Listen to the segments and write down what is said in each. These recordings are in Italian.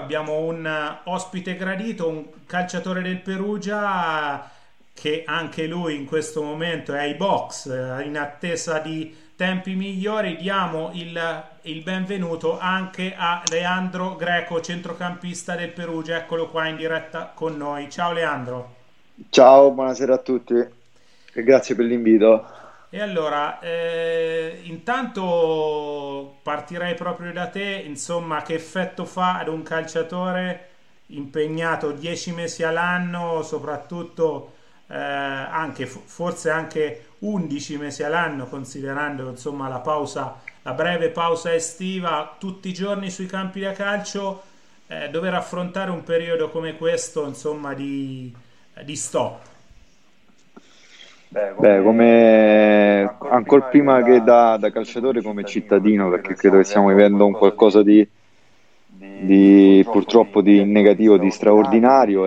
abbiamo un ospite gradito, un calciatore del Perugia che anche lui in questo momento è ai box, in attesa di tempi migliori. Diamo il benvenuto anche a Leandro Greco, centrocampista del Perugia. Eccolo qua in diretta con noi. Ciao Leandro. Ciao, buonasera a tutti e grazie per l'invito. E allora, intanto partirei proprio da te, insomma, che effetto fa ad un calciatore impegnato 10 mesi all'anno, soprattutto anche forse anche 11 mesi all'anno, considerando insomma la breve pausa estiva, tutti i giorni sui campi da calcio, dover affrontare un periodo come questo, insomma, di stop. Beh, come ancora prima che da calciatore, come cittadino, perché credo che stiamo vivendo un qualcosa di purtroppo di negativo, di straordinario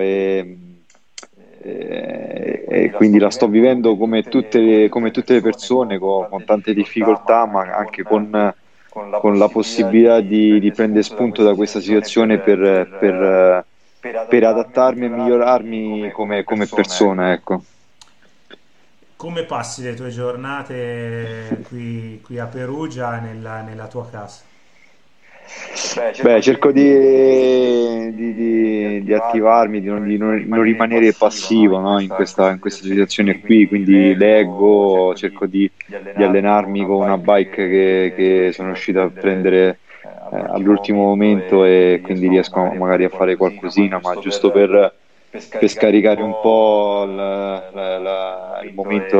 e quindi la sto vivendo come tutte le persone, con tante difficoltà, ma anche con la possibilità di prendere spunto da questa situazione per adattarmi e migliorarmi come persona, ecco. Come passi le tue giornate qui a Perugia, nella tua casa? Beh, cerco di attivarmi, di non rimanere passivo, no, in questa situazione qui, quindi leggo, cerco di allenarmi con una bike che sono riuscito a prendere all'ultimo momento e quindi riesco magari a fare qualcosina, ma giusto per scaricare un po' il momento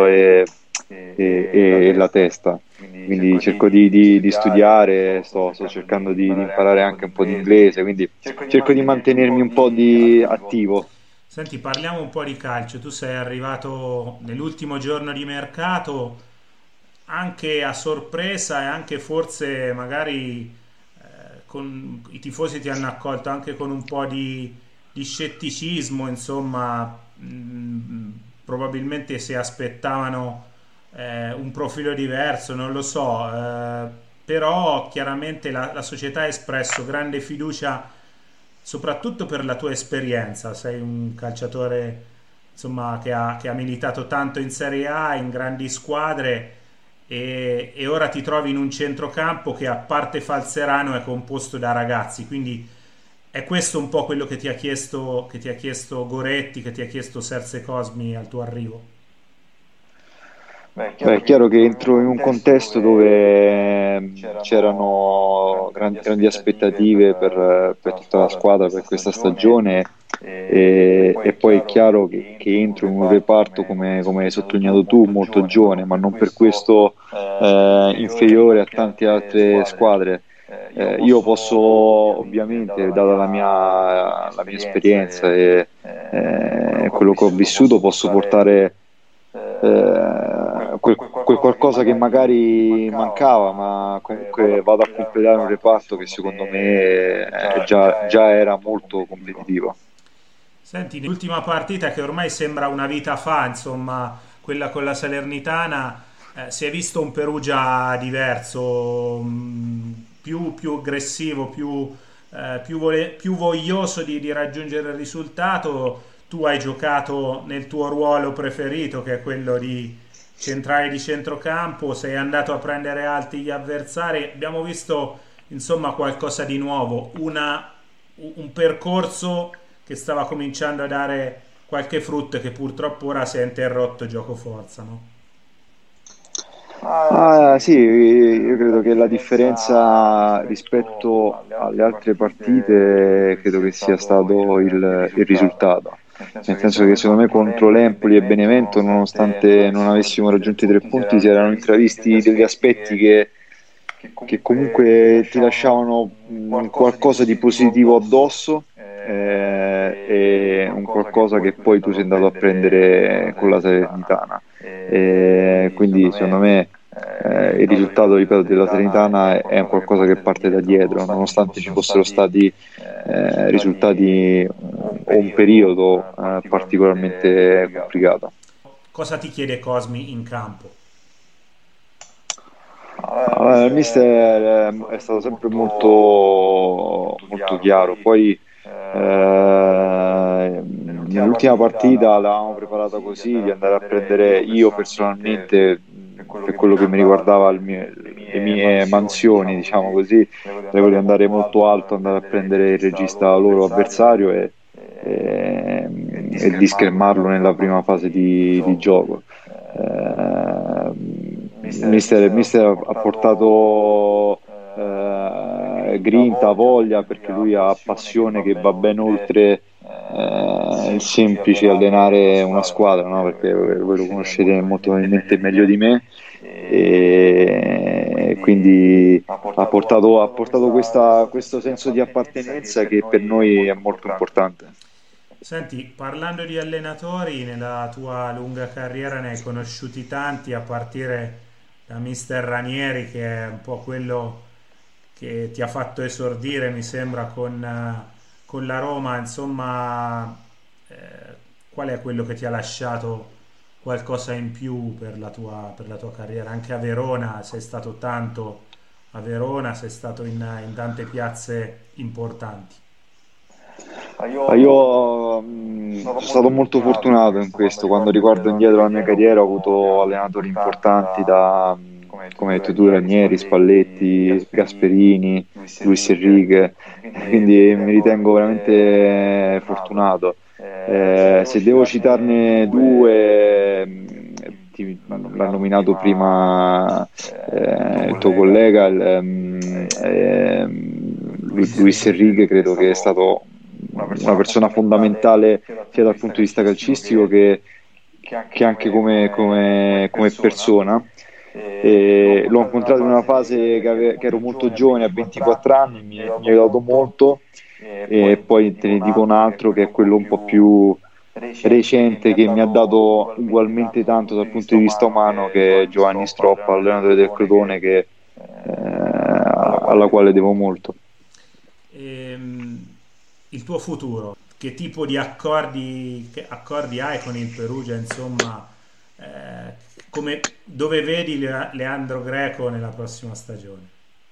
e la testa. Quindi cerco di studiare, sto cercando di imparare anche un po' di inglese, quindi cerco di mantenermi un po' attivo. Senti, parliamo un po' di calcio. Tu sei arrivato nell'ultimo giorno di mercato, anche a sorpresa e anche forse magari i tifosi ti hanno accolto anche con un po' di scetticismo, insomma, probabilmente si aspettavano un profilo diverso, non lo so, però chiaramente la società ha espresso grande fiducia soprattutto per la tua esperienza. Sei un calciatore insomma che ha militato tanto in Serie A, in grandi squadre e ora ti trovi in un centrocampo che a parte Falzerano è composto da ragazzi, quindi è questo un po' quello che ti ha chiesto Goretti, che ti ha chiesto Serse Cosmi al tuo arrivo. Beh, è chiaro che entro in un contesto dove c'erano grandi aspettative per tutta la squadra per questa stagione e poi è chiaro che entro in un reparto, come hai sottolineato tu, molto giovane, ma non per questo inferiore a tante altre squadre. Io posso ovviamente, data la mia esperienza e quello che ho vissuto, posso portare quel qualcosa che magari mancava, ma comunque vado a completare un reparto che secondo me già era molto competitivo. Senti, l'ultima partita che ormai sembra una vita fa, insomma, quella con la Salernitana, si è visto un Perugia diverso, più aggressivo, più voglioso di raggiungere il risultato. Tu hai giocato nel tuo ruolo preferito, che è quello di centrale di centrocampo, sei andato a prendere alti gli avversari. Abbiamo visto, insomma, qualcosa di nuovo, un percorso che stava cominciando a dare qualche frutto e che purtroppo ora si è interrotto gioco forza, no? Ah, sì, io credo che la differenza rispetto alle altre partite credo che sia stato il risultato. Nel senso che secondo me contro l'Empoli e Benevento, nonostante non avessimo raggiunto i 3 punti, si erano intravisti degli aspetti che comunque ti lasciavano qualcosa di positivo addosso e un qualcosa che poi tu sei andato a prendere con la Salernitana. Quindi secondo me il risultato, ripeto, della Salernitana è un qualcosa che parte da dietro, nonostante ci fossero stati risultati o un periodo particolarmente complicato. Cosa ti chiede Cosmi in campo? Allora, il mister è stato sempre molto chiaro, poi Nell'ultima partita l'avevamo preparata così, di andare a prendere io personalmente, per quello che mi riguardava le mie mansioni, diciamo così, avevo di andare molto alto, andare a prendere il regista loro avversario e di schermarlo nella prima fase di gioco. Il mister ha portato grinta, voglia, perché lui ha passione che va ben oltre il semplice allenare una squadra, no? Perché voi lo conoscete molto probabilmente meglio di me, e quindi ha portato questo senso di appartenenza che per noi è molto importante. Senti, parlando di allenatori, nella tua lunga carriera ne hai conosciuti tanti, a partire da Mister Ranieri, che è un po' quello che ti ha fatto esordire, mi sembra, con la Roma. Insomma, eh, qual è quello che ti ha lasciato qualcosa in più per la tua carriera? Anche a Verona, sei stato tanto a Verona, sei stato in tante piazze importanti. Io sono stato molto fortunato in questo. Quando ricordo indietro la mia carriera, ho avuto allenatori importanti come hai detto tu, Ranieri, Spalletti, Gasperini, Luis Enrique, quindi mi ritengo veramente fortunato. Se devo citarne due, l'ha nominato prima il tuo collega, Luis Enrique, credo che è stato una persona fondamentale sia dal punto di vista calcistico che anche come persona. E l'ho incontrato in una fase che ero molto giovane, a 24 anni, mi ha aiutato molto, e poi te ne dico un altro che è quello un po' più recente, che mi ha dato ugualmente tanto dal punto di vista umano, che è Giovanni Stroppa, allenatore del Crotone, alla quale devo molto. Ehm, il tuo futuro, che tipo di accordi, che accordi hai con il Perugia, insomma, dove vedi Leandro Greco nella prossima stagione?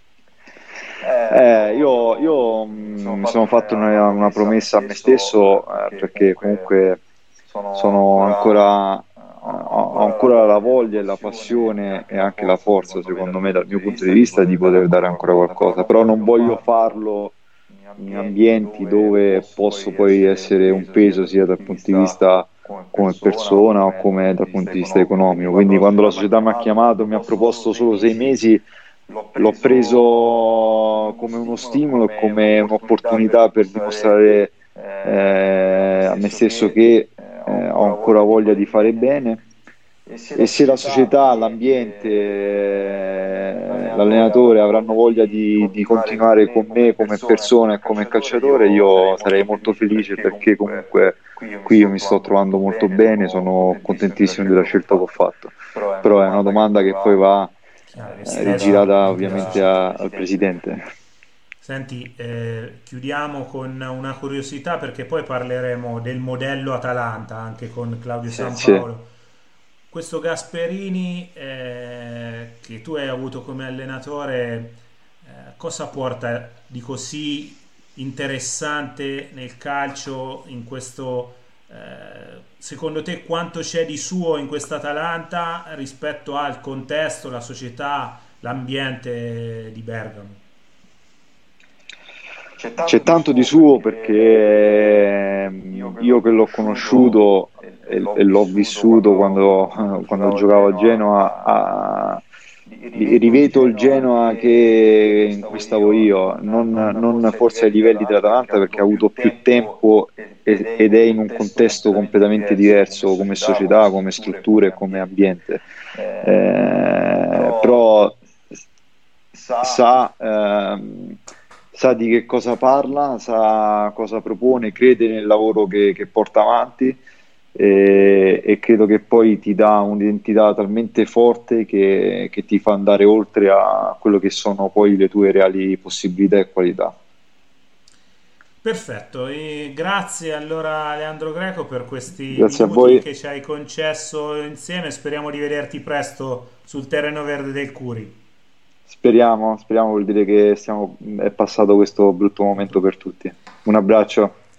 Mi sono fatto una promessa a me stesso, perché comunque sono ancora, ho ancora la voglia e la passione e anche la forza, secondo me, dal mio punto di vista, di poter dare ancora qualcosa, però non voglio farlo in ambienti dove posso poi essere un peso sia dal punto di vista come persona o come dal punto di vista economico. Quindi quando la società mi ha chiamato, mi ha proposto solo 6 mesi, l'ho preso come uno stimolo e come un'opportunità per dimostrare a me stesso che ho ancora voglia di fare bene, e se la società, l'ambiente, l'allenatore avranno voglia di continuare con me come persona e come calciatore, io sarei molto felice, perché comunque qui io mi sto trovando molto bene, sono contentissimo della scelta che ho fatto. Però è una domanda che poi va Chiaro, rigirata richiede la ovviamente società. al presidente. Senti, chiudiamo con una curiosità, perché poi parleremo del modello Atalanta anche con Claudio Sì. Sampaolo. Questo Gasperini, che tu hai avuto come allenatore, cosa porta di così interessante nel calcio, in questo, secondo te quanto c'è di suo in questa Atalanta rispetto al contesto, la società, l'ambiente di Bergamo? C'è tanto di suo, perché io che l'ho conosciuto e l'ho vissuto quando giocavo a Genoa, rivedo il Genoa che in cui stavo io, non forse ai livelli dell'Atalanta, perché ha avuto più tempo ed è in un contesto completamente diverso come società, come strutture e come ambiente. Però sa, sa di che cosa parla, sa cosa propone, crede nel lavoro che porta avanti, e credo che poi ti dà un'identità talmente forte che ti fa andare oltre a quello che sono poi le tue reali possibilità e qualità. Perfetto, e grazie allora Leandro Greco per questi Grazie a minuti voi, che ci hai concesso insieme. Speriamo di vederti presto sul terreno verde del Curi. speriamo, vuol dire che è passato questo brutto momento per tutti. Un abbraccio.